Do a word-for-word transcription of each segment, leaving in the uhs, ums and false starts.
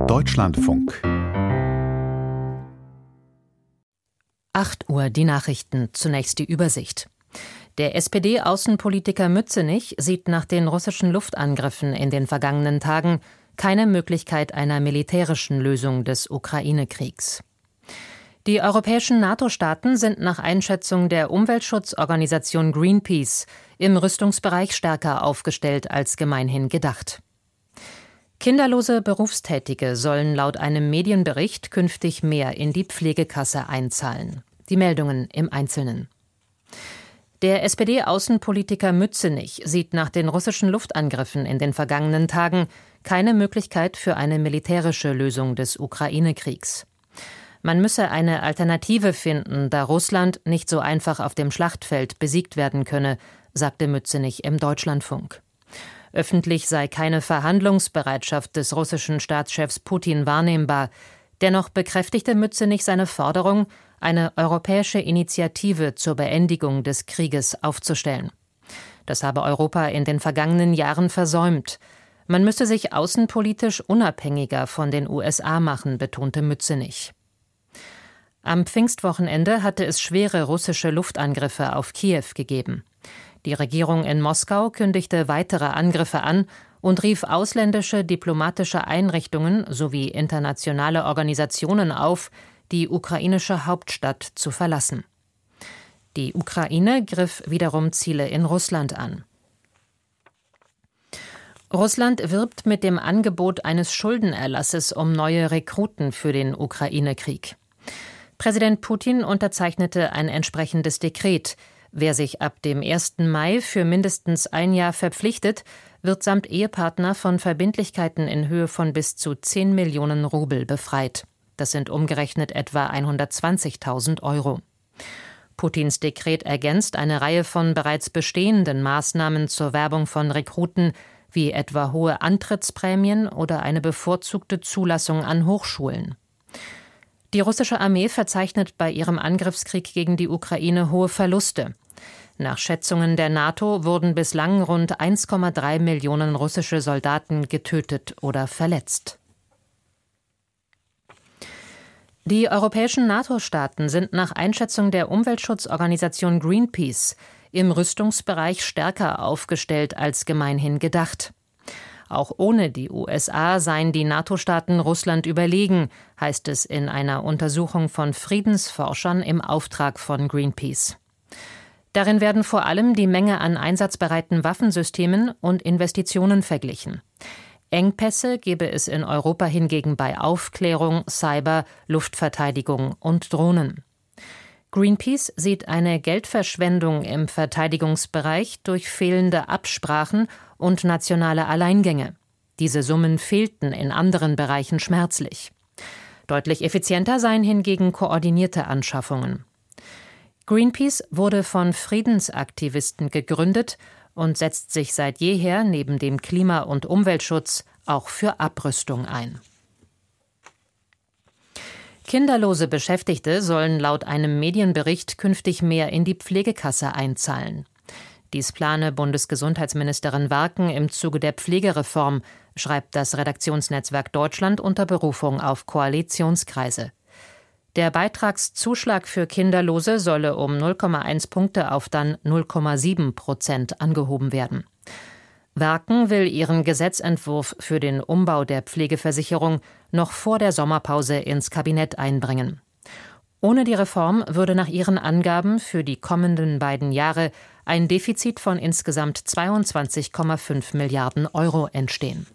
Deutschlandfunk. acht Uhr, die Nachrichten, zunächst die Übersicht. Der S P D-Außenpolitiker Mützenich sieht nach den russischen Luftangriffen in den vergangenen Tagen keine Möglichkeit einer militärischen Lösung des Ukraine-Kriegs. Die europäischen NATO-Staaten sind nach Einschätzung der Umweltschutzorganisation Greenpeace im Rüstungsbereich stärker aufgestellt als gemeinhin gedacht. Kinderlose Berufstätige sollen laut einem Medienbericht künftig mehr in die Pflegekasse einzahlen. Die Meldungen im Einzelnen. Der S P D-Außenpolitiker Mützenich sieht nach den russischen Luftangriffen in den vergangenen Tagen keine Möglichkeit für eine militärische Lösung des Ukraine-Kriegs. Man müsse eine Alternative finden, da Russland nicht so einfach auf dem Schlachtfeld besiegt werden könne, sagte Mützenich im Deutschlandfunk. Öffentlich sei keine Verhandlungsbereitschaft des russischen Staatschefs Putin wahrnehmbar. Dennoch bekräftigte Mützenich seine Forderung, eine europäische Initiative zur Beendigung des Krieges aufzustellen. Das habe Europa in den vergangenen Jahren versäumt. Man müsse sich außenpolitisch unabhängiger von den U S A machen, betonte Mützenich. Am Pfingstwochenende hatte es schwere russische Luftangriffe auf Kiew gegeben. Die Regierung in Moskau kündigte weitere Angriffe an und rief ausländische diplomatische Einrichtungen sowie internationale Organisationen auf, die ukrainische Hauptstadt zu verlassen. Die Ukraine griff wiederum Ziele in Russland an. Russland wirbt mit dem Angebot eines Schuldenerlasses um neue Rekruten für den Ukraine-Krieg. Präsident Putin unterzeichnete ein entsprechendes Dekret. Wer sich ab dem ersten Mai für mindestens ein Jahr verpflichtet, wird samt Ehepartner von Verbindlichkeiten in Höhe von bis zu zehn Millionen Rubel befreit. Das sind umgerechnet etwa hundertzwanzigtausend Euro. Putins Dekret ergänzt eine Reihe von bereits bestehenden Maßnahmen zur Werbung von Rekruten, wie etwa hohe Antrittsprämien oder eine bevorzugte Zulassung an Hochschulen. Die russische Armee verzeichnet bei ihrem Angriffskrieg gegen die Ukraine hohe Verluste. Nach Schätzungen der NATO wurden bislang rund eins Komma drei Millionen russische Soldaten getötet oder verletzt. Die europäischen NATO-Staaten sind nach Einschätzung der Umweltschutzorganisation Greenpeace im Rüstungsbereich stärker aufgestellt als gemeinhin gedacht. Auch ohne die U S A seien die NATO-Staaten Russland überlegen, heißt es in einer Untersuchung von Friedensforschern im Auftrag von Greenpeace. Darin werden vor allem die Menge an einsatzbereiten Waffensystemen und Investitionen verglichen. Engpässe gebe es in Europa hingegen bei Aufklärung, Cyber, Luftverteidigung und Drohnen. Greenpeace sieht eine Geldverschwendung im Verteidigungsbereich durch fehlende Absprachen und nationale Alleingänge. Diese Summen fehlten in anderen Bereichen schmerzlich. Deutlich effizienter seien hingegen koordinierte Anschaffungen. Greenpeace wurde von Friedensaktivisten gegründet und setzt sich seit jeher neben dem Klima- und Umweltschutz auch für Abrüstung ein. Kinderlose Beschäftigte sollen laut einem Medienbericht künftig mehr in die Pflegekasse einzahlen. Dies plane Bundesgesundheitsministerin Warken im Zuge der Pflegereform, schreibt das Redaktionsnetzwerk Deutschland unter Berufung auf Koalitionskreise. Der Beitragszuschlag für Kinderlose solle um null Komma eins Punkte auf dann null Komma sieben Prozent angehoben werden. Warken will ihren Gesetzentwurf für den Umbau der Pflegeversicherung noch vor der Sommerpause ins Kabinett einbringen. Ohne die Reform würde nach ihren Angaben für die kommenden beiden Jahre ein Defizit von insgesamt zweiundzwanzig Komma fünf Milliarden Euro entstehen.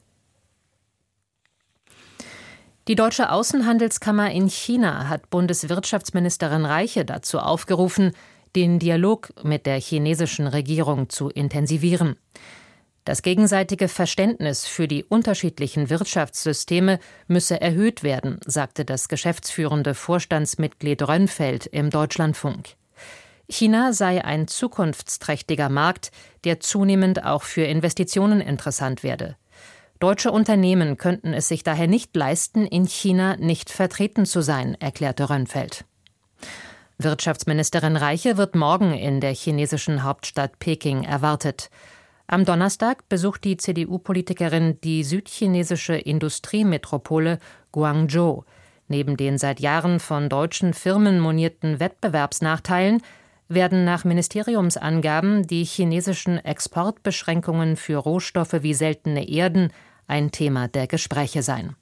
Die Deutsche Außenhandelskammer in China hat Bundeswirtschaftsministerin Reiche dazu aufgerufen, den Dialog mit der chinesischen Regierung zu intensivieren. Das gegenseitige Verständnis für die unterschiedlichen Wirtschaftssysteme müsse erhöht werden, sagte das geschäftsführende Vorstandsmitglied Rönnfeld im Deutschlandfunk. China sei ein zukunftsträchtiger Markt, der zunehmend auch für Investitionen interessant werde. Deutsche Unternehmen könnten es sich daher nicht leisten, in China nicht vertreten zu sein, erklärte Rönnfeld. Wirtschaftsministerin Reiche wird morgen in der chinesischen Hauptstadt Peking erwartet. Am Donnerstag besucht die C D U-Politikerin die südchinesische Industriemetropole Guangzhou. Neben den seit Jahren von deutschen Firmen monierten Wettbewerbsnachteilen werden nach Ministeriumsangaben die chinesischen Exportbeschränkungen für Rohstoffe wie seltene Erden ein Thema der Gespräche sein.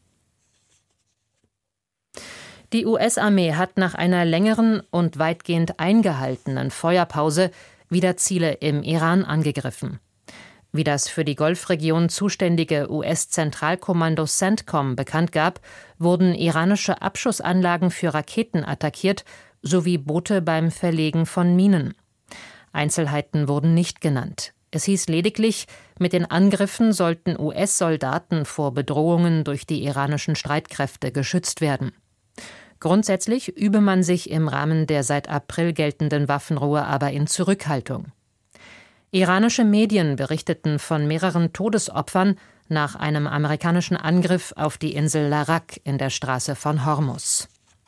Die U S-Armee hat nach einer längeren und weitgehend eingehaltenen Feuerpause wieder Ziele im Iran angegriffen. Wie das für die Golfregion zuständige U S-Zentralkommando CENTCOM bekannt gab, wurden iranische Abschussanlagen für Raketen attackiert, sowie Boote beim Verlegen von Minen. Einzelheiten wurden nicht genannt. Es hieß lediglich, mit den Angriffen sollten U S-Soldaten vor Bedrohungen durch die iranischen Streitkräfte geschützt werden. Grundsätzlich übe man sich im Rahmen der seit April geltenden Waffenruhe aber in Zurückhaltung. Iranische Medien berichteten von mehreren Todesopfern nach einem amerikanischen Angriff auf die Insel Larak in der Straße von Hormuz.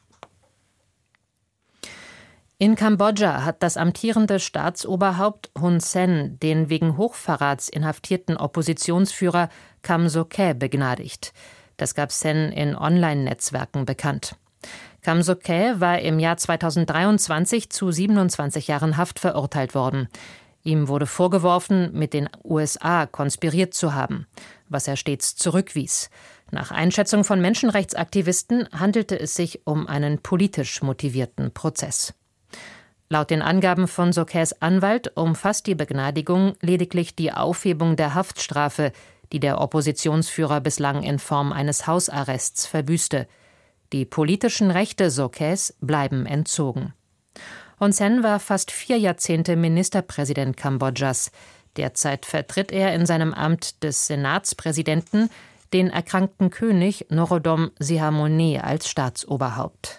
In Kambodscha hat das amtierende Staatsoberhaupt Hun Sen den wegen Hochverrats inhaftierten Oppositionsführer Kam Sokhae begnadigt. Das gab Sen in Online-Netzwerken bekannt. Kam Sokhae war im Jahr zweitausenddreiundzwanzig zu siebenundzwanzig Jahren Haft verurteilt worden. Ihm wurde vorgeworfen, mit den U S A konspiriert zu haben, was er stets zurückwies. Nach Einschätzung von Menschenrechtsaktivisten handelte es sich um einen politisch motivierten Prozess. Laut den Angaben von Sokhaes Anwalt umfasst die Begnadigung lediglich die Aufhebung der Haftstrafe, die der Oppositionsführer bislang in Form eines Hausarrests verbüßte. Die politischen Rechte Sokhaes bleiben entzogen. Hun Sen war fast vier Jahrzehnte Ministerpräsident Kambodschas. Derzeit vertritt er in seinem Amt des Senatspräsidenten den erkrankten König Norodom Sihamoni als Staatsoberhaupt.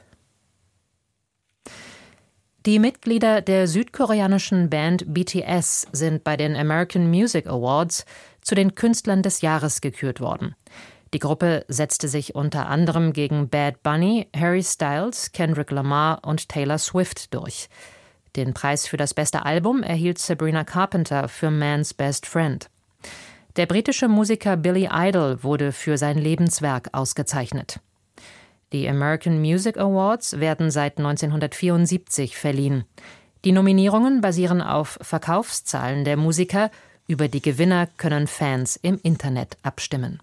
Die Mitglieder der südkoreanischen Band B T S sind bei den American Music Awards zu den Künstlern des Jahres gekürt worden. Die Gruppe setzte sich unter anderem gegen Bad Bunny, Harry Styles, Kendrick Lamar und Taylor Swift durch. Den Preis für das beste Album erhielt Sabrina Carpenter für Man's Best Friend. Der britische Musiker Billy Idol wurde für sein Lebenswerk ausgezeichnet. Die American Music Awards werden seit neunzehnhundertvierundsiebzig verliehen. Die Nominierungen basieren auf Verkaufszahlen der Musiker. Über die Gewinner können Fans im Internet abstimmen.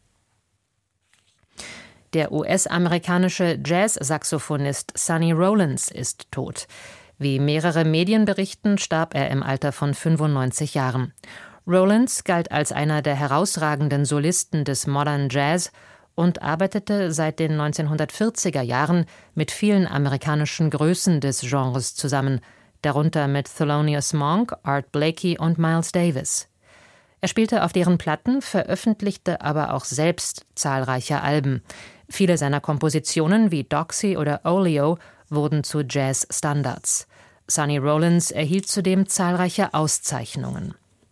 Der U S-amerikanische Jazz-Saxophonist Sonny Rollins ist tot. Wie mehrere Medien berichten, starb er im Alter von fünfundneunzig Jahren. Rollins galt als einer der herausragenden Solisten des Modern Jazz und arbeitete seit den neunzehnhundertvierziger Jahren mit vielen amerikanischen Größen des Genres zusammen, darunter mit Thelonious Monk, Art Blakey und Miles Davis. Er spielte auf deren Platten, veröffentlichte aber auch selbst zahlreiche Alben. Viele seiner Kompositionen wie Doxy oder Oleo wurden zu Jazz-Standards. Sonny Rollins erhielt zudem zahlreiche Auszeichnungen.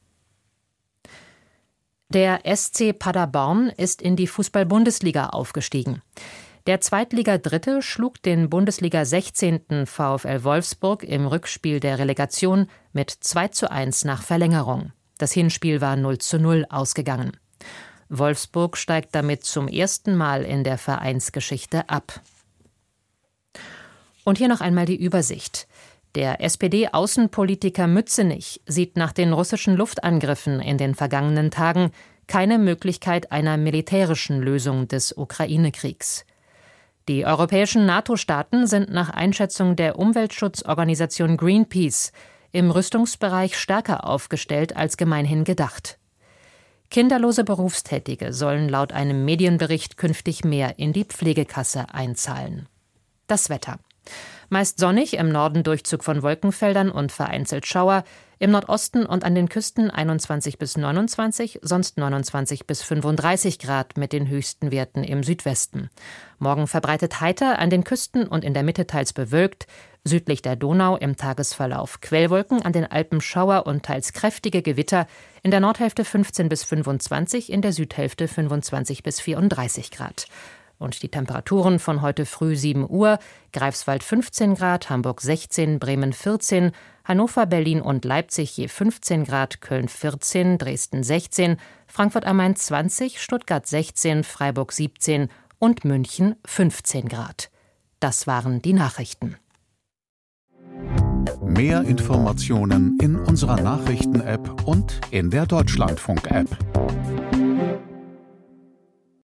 Der S C Paderborn ist in die Fußball-Bundesliga aufgestiegen. Der Zweitliga-Dritte schlug den Bundesliga-sechzehnten VfL Wolfsburg im Rückspiel der Relegation mit zwei zu eins nach Verlängerung. Das Hinspiel war null zu null ausgegangen. Wolfsburg steigt damit zum ersten Mal in der Vereinsgeschichte ab. Und hier noch einmal die Übersicht. Der S P D-Außenpolitiker Mützenich sieht nach den russischen Luftangriffen in den vergangenen Tagen keine Möglichkeit einer militärischen Lösung des Ukraine-Kriegs. Die europäischen NATO-Staaten sind nach Einschätzung der Umweltschutzorganisation Greenpeace im Rüstungsbereich stärker aufgestellt als gemeinhin gedacht. Kinderlose Berufstätige sollen laut einem Medienbericht künftig mehr in die Pflegekasse einzahlen. Das Wetter. Meist sonnig, im Norden Durchzug von Wolkenfeldern und vereinzelt Schauer, im Nordosten und an den Küsten einundzwanzig bis neunundzwanzig, sonst neunundzwanzig bis fünfunddreißig Grad mit den höchsten Werten im Südwesten. Morgen verbreitet heiter, an den Küsten und in der Mitte teils bewölkt, südlich der Donau im Tagesverlauf Quellwolken, an den Alpen Schauer und teils kräftige Gewitter, in der Nordhälfte fünfzehn bis fünfundzwanzig, in der Südhälfte fünfundzwanzig bis vierunddreißig Grad. Und die Temperaturen von heute früh sieben Uhr, Greifswald fünfzehn Grad, Hamburg sechzehn, Bremen vierzehn, Hannover, Berlin und Leipzig je fünfzehn Grad, Köln vierzehn, Dresden sechzehn, Frankfurt am Main zwanzig, Stuttgart sechzehn, Freiburg siebzehn und München fünfzehn Grad. Das waren die Nachrichten. Mehr Informationen in unserer Nachrichten-App und in der Deutschlandfunk-App.